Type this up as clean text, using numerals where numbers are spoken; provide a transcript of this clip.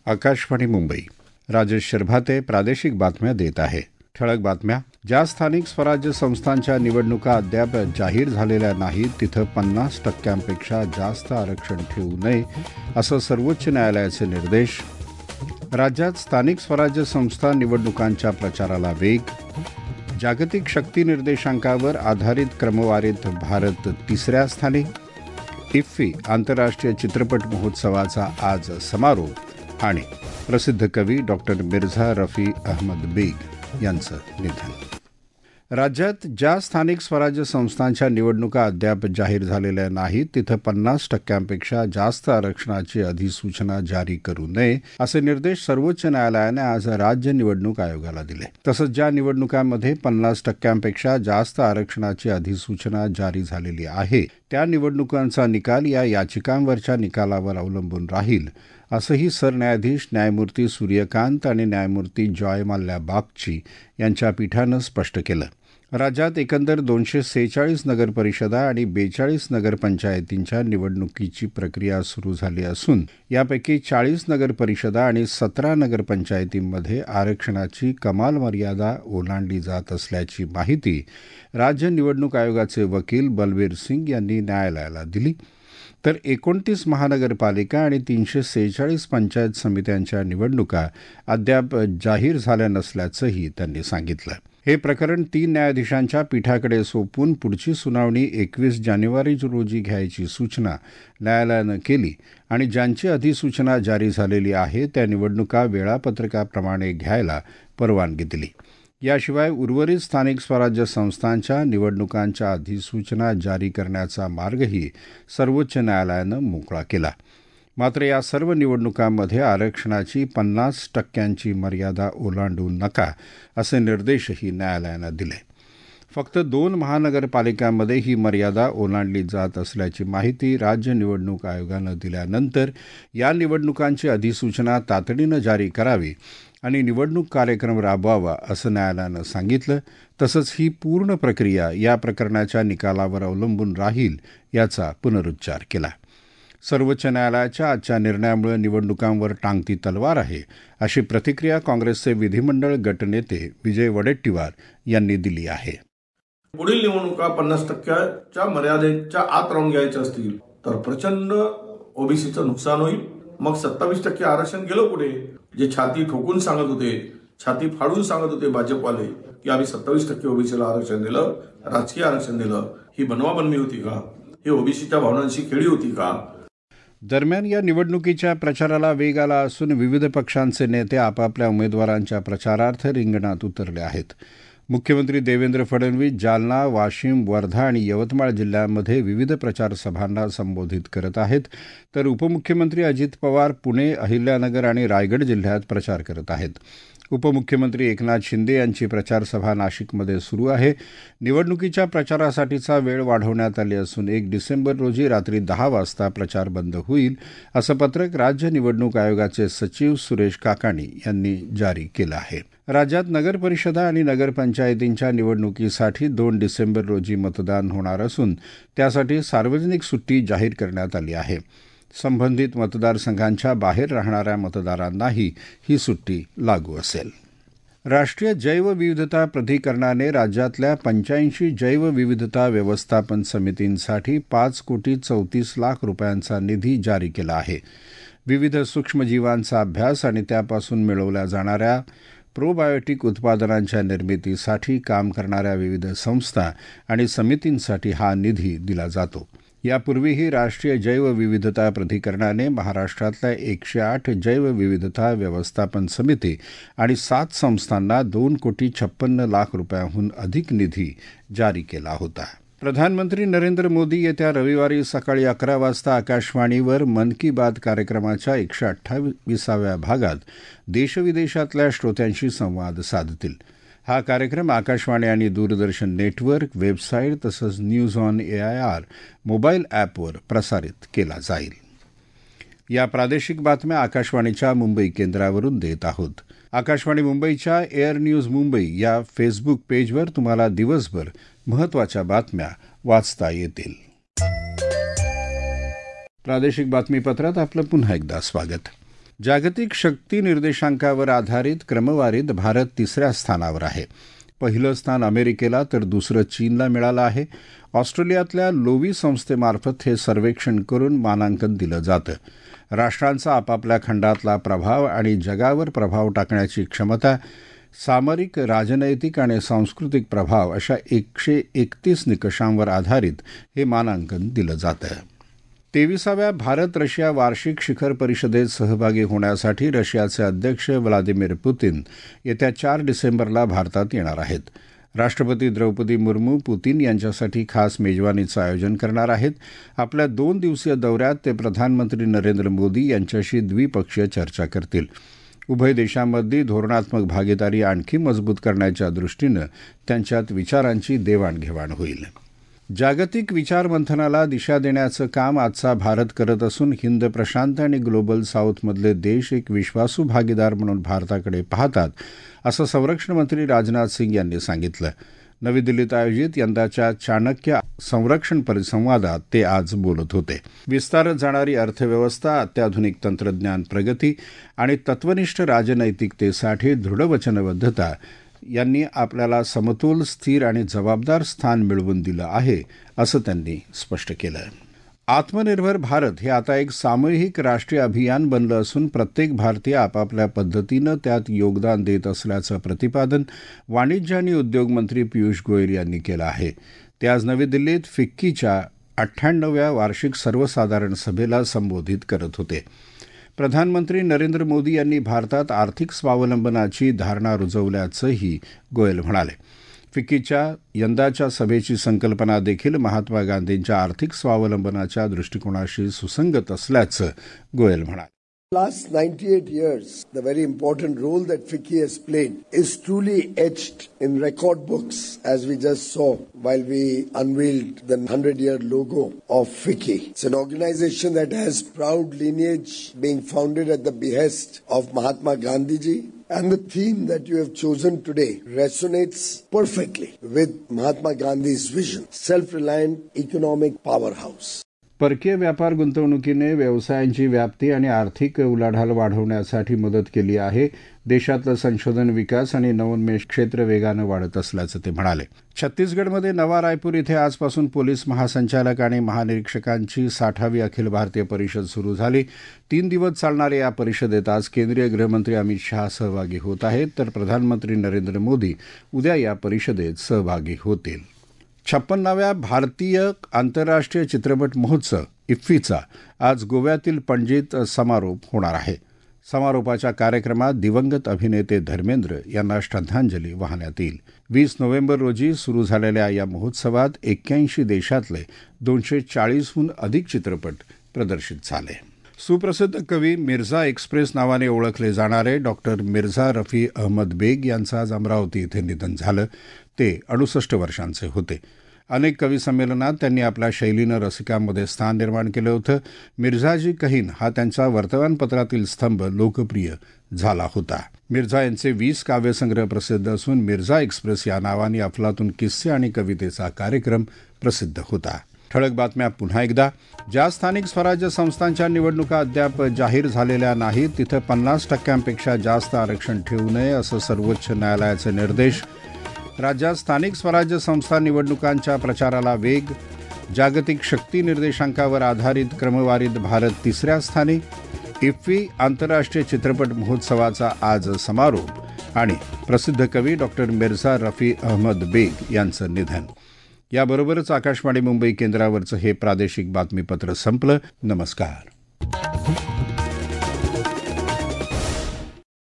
आकाशवाणी मुंबई. राजेश शर्भाते प्रादेशिक बातम्या देत आहे. ठळक बातम्या. ज्या स्थानिक स्वराज्य संस्थांच्या निवडणुका अद्याप जाहीर झालेल्या नाहीत तिथं 50% जास्त आरक्षण ठेवू नये असं सर्वोच्च न्यायालयाचे निर्देश. राज्यात स्थानिक स्वराज्य संस्था निवडणुकांच्या प्रचाराला वेग. जागतिक शक्ती निर्देशांकावर आधारित क्रमवारीत भारत 3ऱ्या स्थानी. इफ्फी आंतरराष्ट्रीय चित्रपट महोत्सवाचा आज समारोप. आणि प्रसिद्ध कवी डॉक्टर मिर्झा रफी अहमद बेग यांचं निधन. राज्यात ज्या स्थानिक स्वराज्य संस्थांच्या निवडणुका अद्याप जाहीर झालेल्या नाहीत तिथं 50%पेक्षा जास्त आरक्षणाची अधिसूचना जारी करू नये असे निर्देश सर्वोच्च न्यायालयाने आज राज्य निवडणूक आयोगाला दिले. तसंच ज्या निवडणुकांमध्ये 50%पेक्षा जास्त आरक्षणाची अधिसूचना जारी झालेली आहे त्या निवडणुकांचा निकाल या याचिकांवरच्या निकालावर अवलंबून राहील असंही सरन्यायाधीश न्यायमूर्ती सूर्यकांत आणि न्यायमूर्ती जॉय माल्या बागची यांच्या पीठानं स्पष्ट केलं. राज्यात एकंदर 246 नगरपरिषदा आणि 42 नगरपंचायतींच्या निवडणुकीची प्रक्रिया सुरू झाली असून यापैकी 40 नगरपरिषदा आणि 17 नगरपंचायतींमध्ये आरक्षणाची कमाल मर्यादा ओलांडली जात असल्याची माहिती राज्य निवडणूक आयोगाचे वकील बलवीर सिंग यांनी न्यायालयाला दिली. तर 29 महानगरपालिका आणि 346 पंचायत समित्यांच्या निवडणुका अद्याप जाहीर झाल्या नसल्याचंही त्यांनी सांगितलं. हे प्रकरण 3 न्यायाधीशांच्या पीठाकडे सोपवून पुढची सुनावणी 21 जानेवारी रोजी घ्यायची सूचना न्यायालयानं केली आणि ज्यांची अधिसूचना जारी झालेली आहे त्या निवडणुका वेळापत्रकाप्रमाणे घ्यायला परवानगी दिली. याशिवाय उर्वरित स्थानिक स्वराज्य संस्थांच्या निवडणुकांच्या अधिसूचना जारी करण्याचा मार्गही सर्वोच्च न्यायालयानं मोकळा केला. मात्र या सर्व निवडणुकांमध्ये आरक्षणाची 50%ची मर्यादा ओलांडू नका असे निर्देशही न्यायालयानं दिले. फक्त 2 महानगरपालिकांमध्ये ही मर्यादा ओलांडली जात असल्याची माहिती राज्य निवडणूक आयोगानं दिल्यानंतर या निवडणुकांची अधिसूचना तातडीनं जारी करावी आणि निवडणूक कार्यक्रम राबवावा असं न्यायालयानं सांगितलं. तसंच ही पूर्ण प्रक्रिया या प्रकरणाच्या निकालावर अवलंबून राहील याचा पुनरुच्चार केला. सर्वोच्च न्यायालयाच्या आजच्या निर्णयामुळे निवडणुकांवर टांगती तलवार आहे अशी प्रतिक्रिया काँग्रेसचे विधिमंडळ गटनेते विजय वडेट्टीवार यांनी दिली आहे. पुढील निवडणुका 50%च्या मर्यादेच्या आत राहून घ्यायच्या असतील तर प्रचंड ओबीसीचं नुकसान होईल. मग 27% आरक्षण गेलं कुठे? जे छाती ठोकून सांगत होते, छाती फाडून सांगत होते भाजपवाले की आम्ही 27% ओबीसीला आरक्षण दिलं, राजकीय आरक्षण दिलं, ही बनवाबनवी होती का? ही ओबीसीच्या भावनांची खेळी होती का? दरम्यान या निवडणुकीच्या प्रचाराला वेग आला असून विविध पक्षांचे नेते आपापल्या उमेदवारांच्या प्रचारार्थ रिंगणात उतरले आहेत. मुख्यमंत्री देवेंद्र फडणवीस जालना, वाशिम, वर्धा आणि यवतमाळ जिल्ह्यांमध्ये विविध प्रचारसभांना संबोधित करत आहेत. तर उपमुख्यमंत्री अजित पवार पुणे, अहिल्यानगर आणि रायगड जिल्ह्यात प्रचार करत आहेत. उपमुख्यमंत्री एकनाथ शिंदे यांची प्रचारसभा नाशिकमध्ये सुरू आहे. निवडणुकीच्या प्रचारासाठीचा वेळ वाढवण्यात आली असून 1 डिसेंबर रोजी रात्री 10 वाजता प्रचार बंद होईल असं पत्रक राज्य निवडणूक आयोगाचे सचिव सुरेश काकाणी यांनी जारी केलं आहे. राज्यात नगरपरिषदा आणि नगरपंचायतींच्या निवडणुकीसाठी 2 डिसेंबर रोजी मतदान होणार असून त्यासाठी सार्वजनिक सुट्टी जाहीर करण्यात आली आहे. संबंधित मतदारसंघांच्या बाहेर राहणाऱ्या मतदारांनाही ही सुट्टी लागू असेल. राष्ट्रीय जैवविविधता प्राधिकरणाने राज्यातल्या 85 जैवविविधता व्यवस्थापन समितींसाठी 5,34,00,000 रुपयांचा निधी जारी केला आहे. विविध सूक्ष्मजीवांचा अभ्यास आणि त्यापासून मिळवल्या जाणाऱ्या प्रोबायोटिक उत्पादनांच्या निर्मितीसाठी काम करणाऱ्या विविध संस्था आणि समितींसाठी हा निधी दिला जातो. यापूर्वीही राष्ट्रीय जैवविविधता प्राधिकरणाने महाराष्ट्रातल्या 108 जैवविविधता व्यवस्थापन समिती आणि 7 संस्थांना 2,56,00,000 रुपयांहून अधिक निधी जारी केला होता. प्रधानमंत्री नरेंद्र मोदी येत्या रविवारी सकाळी 11 वाजता आकाशवाणीवर मन की बात कार्यक्रमाच्या 128व्या भागात देशविदेशातल्या श्रोत्यांशी संवाद साधतील. हा कार्यक्रम आकाशवाणी आणि दूरदर्शन नेटवर्क, वेबसाईट तसंच न्यूज ऑन AIR मोबाईल ॲपवर प्रसारित केला जाईल. या प्रादेशिक बातम्या आकाशवाणीच्या मुंबई केंद्रावरून देत आहोत. आकाशवाणी मुंबईच्या एअर न्यूज मुंबई या फेसबुक पेजवर तुम्हाला दिवसभर महत्त्वाच्या बातम्या वाचता येतील. प्रादेशिक बातमीपत्रात आपलं पुन्हा एकदा स्वागत. जागतिक शक्ती निर्देशांकावर आधारित क्रमवारीत भारत तिसऱ्या स्थानावर आहे. पहिलं स्थान अमेरिकेला तर दुसरं चीनला मिळालं आहे. ऑस्ट्रेलियातल्या लोवी संस्थेमार्फत हे सर्वेक्षण करून मानांकन दिलं जातं. राष्ट्रांचा आपापल्या खंडातला प्रभाव आणि जगावर प्रभाव टाकण्याची क्षमता, सामरिक, राजनैतिक आणि सांस्कृतिक प्रभाव अशा 131 निकषांवर आधारित हे मानांकन दिलं जातं. 23व्या भारत रशिया वार्षिक शिखर परिषदेत सहभागी होण्यासाठी रशियाचे अध्यक्ष व्लादिमीर पुतिन येत्या 4 डिसेंबरला भारतात येणार आहेत. राष्ट्रपती द्रौपदी मुर्मू पुतिन यांच्यासाठी खास मेजवानीचं आयोजन करणार आहेत. आपल्या 2 दिवसीय दौऱ्यात ते प्रधानमंत्री नरेंद्र मोदी यांच्याशी द्विपक्षीय चर्चा करतील. उभय देशांमधली धोरणात्मक भागीदारी आणखी मजबूत करण्याच्या दृष्टीनं त्यांच्यात विचारांची देवाणघेवाण होईल. जागतिक विचारमंथनाला दिशा देण्याचं काम आजचा भारत करत असून हिंद प्रशांत आणि ग्लोबल साऊथमधले देश एक विश्वासू भागीदार म्हणून भारताकडे पाहतात, असं संरक्षण मंत्री राजनाथ सिंग यांनी सांगितलं. नवी दिल्लीत आयोजित यंदाच्या चाणक्य संरक्षण परिसंवादात ते आज बोलत होते. विस्तारत जाणारी अर्थव्यवस्था, अत्याधुनिक तंत्रज्ञान प्रगती आणि तत्वनिष्ठ राजनैतिकतेसाठी दृढ वचनबद्धता यांनी आपल्याला समतोल, स्थिर आणि जबाबदार स्थान मिळवून दिलं आहे, असं त्यांनी स्पष्ट केलं. आत्मनिर्भर भारत हे आता एक सामूहिक राष्ट्रीय अभियान बनलं असून प्रत्येक भारतीय आपापल्या पद्धतीनं त्यात योगदान देत असल्याचं प्रतिपादन वाणिज्य आणि उद्योग मंत्री पियुष गोयल यांनी केलं आहे. ते आज नवी दिल्लीत फिक्कीच्या 98व्या वार्षिक सर्वसाधारण सभेला संबोधित करत होते. प्रधानमंत्री नरेंद्र मोदी यांनी भारतात आर्थिक स्वावलंबनाची धारणा रुजवल्याचंही गोयल म्हणाले. फिक्कीच्या यंदाच्या सभेची संकल्पना देखील महात्मा गांधींच्या आर्थिक स्वावलंबनाच्या दृष्टिकोनाशी सुसंगत असल्याचं गोयल म्हणाले. Last 98 years, the very important role that FICCI has played is truly etched in record books, as we just saw while we unveiled the 100-year logo of FICCI. It's an organization that has proud lineage, being founded at the behest of Mahatma Gandhi ji. And the theme that you have chosen today resonates perfectly with Mahatma Gandhi's vision, self-reliant economic powerhouse. परकीय व्यापार गुंतवणुकीने व्यवसायांची व्याप्ती आणि आर्थिक उलाढाल वाढवण्यासाठी मदत केली आहे. देशातलं संशोधन, विकास आणि नवोन्मेष क्षेत्र वेगानं वाढत असल्याचं ते म्हणाले. छत्तीसगडमध्ये नवा रायपूर इथे आजपासून पोलीस महासंचालक आणि महानिरीक्षकांची 60वी अखिल भारतीय परिषद सुरू झाली. 3 दिवस चालणाऱ्या या परिषदेत आज केंद्रीय गृहमंत्री अमित शहा सहभागी होत आहेत, तर प्रधानमंत्री नरेंद्र मोदी उद्या या परिषदेत सहभागी होतील. 56व्या भारतीय आंतरराष्ट्रीय चित्रपट महोत्सव इफ्फीचा आज गोव्यातील पणजीत समारोप होणार आहे. समारोपाच्या कार्यक्रमात दिवंगत अभिनेते धर्मेंद्र यांना श्रद्धांजली वाहण्यात येईल. 20 नोव्हेंबर रोजी सुरू झालेल्या या महोत्सवात 81 देशातले 240हून अधिक चित्रपट प्रदर्शित झाले. सुप्रसिद्ध कवी मिर्झा एक्सप्रेस नावाने ओळखले जाणारे डॉक्टर मिर्झा रफी अहमद बेग यांचं आज अमरावती इथे निधन झालं. ते 68 वर्षांचे होते. अनेक कवी संमेलनात त्यांनी आपल्या शैलीनं रसिकांमध्ये स्थान निर्माण केलं होतं. मिर्झाजी कहीन हा त्यांचा वर्तमानपत्रातील स्तंभ लोकप्रिय झाला होता. मिर्झा यांचे 20 काव्यसंग्रह प्रसिद्ध असून मिर्झा एक्सप्रेस या नावाने अफलातून किस्से आणि कवितेचा कार्यक्रम प्रसिद्ध होता. ठळक बातम्या पुन्हा एकदा. ज्या स्थानिक स्वराज्य संस्थांच्या निवडणुका अद्याप जाहीर झालेल्या नाहीत तिथं 50% जास्त आरक्षण ठेवू नये असं सर्वोच्च न्यायालयाचे निर्देश. राज्यात स्थानिक स्वराज्य संस्था निवडणुकांच्या प्रचाराला वेग. जागतिक शक्ती निर्देशांकावर आधारित क्रमवारीत भारत 3ऱ्या स्थानी. इफ्फी आंतरराष्ट्रीय चित्रपट महोत्सवाचा आज समारोप आणि प्रसिद्ध कवी डॉक्टर मिर्झा रफी अहमद बेग यांचं निधन. याबरोबरच आकाशवाणी मुंबई केंद्रावरचं हे प्रादेशिक बातमीपत्र संपलं. नमस्कार.